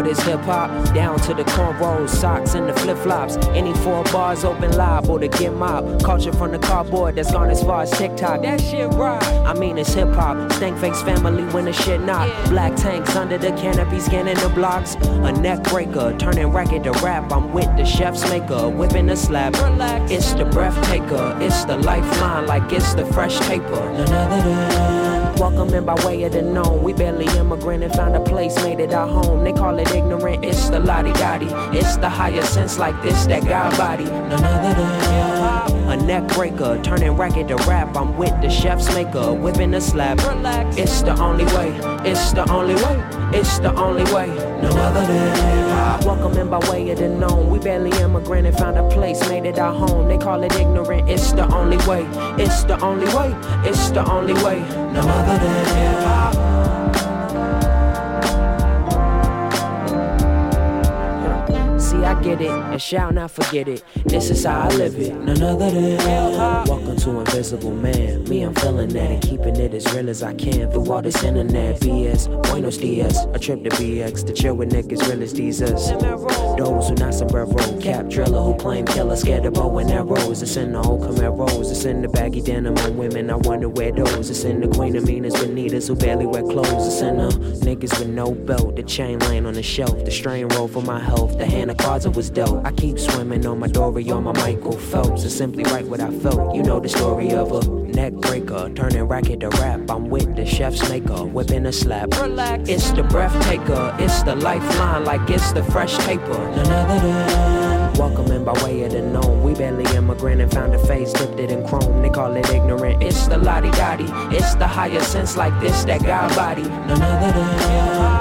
What is hip-hop? Down to the cornrows, socks and the flip-flops. Any 4 bars open liable to get mobbed. Culture from the cardboard that's gone as far as TikTok. That shit right. I mean it's hip-hop. Stank face family when the shit knock. Black tanks under the canopy scanning the blocks. A neck breaker, turning racket to rap. I'm with the chef's maker, whipping the slab. Relax. It's the breath taker, it's the lifeline like it's the fresh paper. None other than welcome in by way of the known. We barely immigrant and found a place, made it our home. They call it ignorant, it's the lottie-dottie. It's the higher sense like this that God body. None other than a neck breaker, turning racket to rap. I'm with the chef's maker, whipping the slab. Relax. It's the only way, it's the only way, it's the only way. None other than welcome in by way of the known. We barely immigrant and found a place, made it our home. They call it ignorant, it's the only way, it's the only way, it's the only way. None other than hip-hop. See, I get it, and shall not forget it. This is how I live it, none other than welcome to Invisible Man. Me, I'm feeling that and keeping it as real as I can through all this internet BS. Buenos dias, a trip to BX to chill with niggas real as these us. Those who not sombrero, cap driller who claim killer, scared of bow and arrows. It's in the old Camaros, it's in the baggy denim on women. I wonder where those. It's in the Queen Aminas, Bonitas who barely wear clothes. It's in the niggas with no belt, the chain laying on the shelf, the strain roll for my health, the hand of cards it was dealt. I keep swimming on my Dory, on my Michael Phelps. It's simply right what I felt. You know the story of a neck breaker, turning racket to rap. I'm with the chef's maker, whipping a slab. Relax. It's the breath taker, it's the lifeline like it's the fresh paper. None other than welcome in by way of the known. We barely immigrant and found a face, dipped it in chrome. They call it ignorant, it's the lottie-dottie. It's the higher sense like this that God body. None other than